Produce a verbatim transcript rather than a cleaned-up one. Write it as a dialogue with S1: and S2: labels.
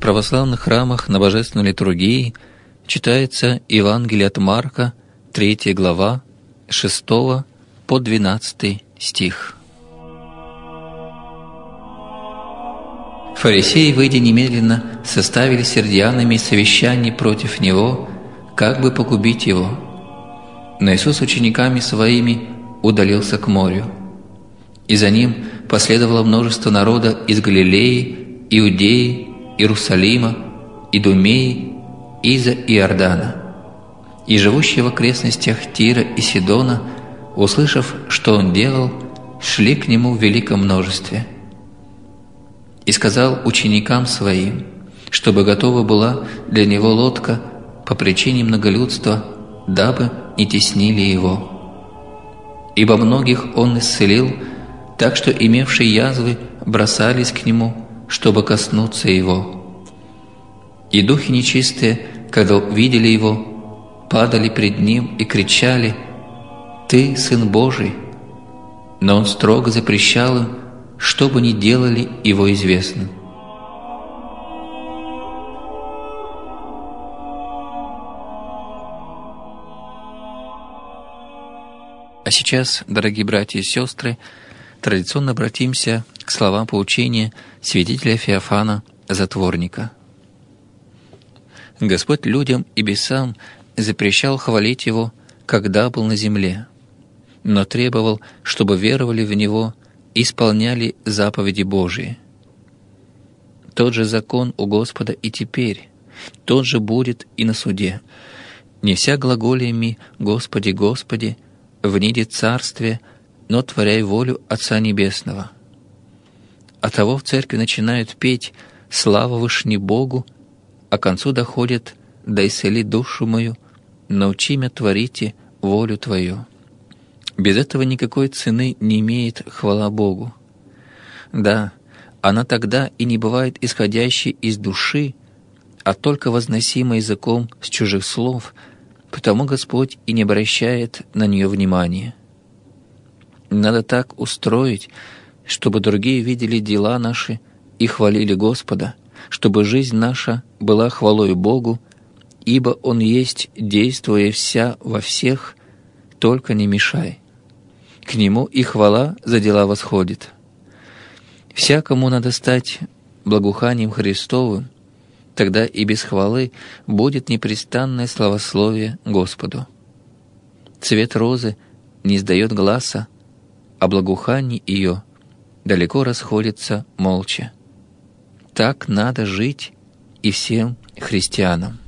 S1: православных храмах на Божественной литургии читается Евангелие от Марка, третья глава, шестого по двенадцатый стих. Фарисеи, выйдя немедленно, составили с сердианами совещание против Него, как бы погубить Его. Но Иисус с учениками Своими удалился к морю, и за Ним последовало множество народа из Галилеи, Иудеи, Иерусалима, Идумеи, Иза и Иордана. И живущие в окрестностях Тира и Сидона, услышав, что Он делал, шли к Нему в великом множестве. И сказал ученикам Своим, чтобы готова была для Него лодка по причине многолюдства, дабы не теснили Его. Ибо многих Он исцелил, так что имевшие язвы бросались к Нему, чтобы коснуться Его. И духи нечистые, когда видели Его, падали пред Ним и кричали: «Ты Сын Божий!» Но Он строго запрещал им, чтобы не делали Его известным. А сейчас, дорогие братья и сестры, традиционно обратимся к словам поучения святителя Феофана Затворника. Господь людям и бесам запрещал хвалить Его, когда был на земле, но требовал, чтобы веровали в Него и исполняли заповеди Божии. Тот же закон у Господа и теперь, тот же будет и на суде. Не вся глаголиями «Господи, Господи» вниде царствие, но творяй волю Отца Небесного. Оттого в церкви начинают петь «Слава вышни Богу», а к концу доходят «Да исцели душу мою, научи меня творите волю Твою». Без этого никакой цены не имеет хвала Богу. Да, она тогда и не бывает исходящей из души, а только возносимой языком с чужих слов, потому Господь и не обращает на нее внимания. Надо так устроить, чтобы другие видели дела наши и хвалили Господа, чтобы жизнь наша была хвалой Богу, ибо Он есть, действуя вся во всех, только не мешай. К Нему и хвала за дела восходит. Всякому надо стать благоуханием Христовым, тогда и без хвалы будет непрестанное славословие Господу. Цвет розы не издает гласа, а благоухание ее далеко расходится молча. Так надо жить и всем христианам.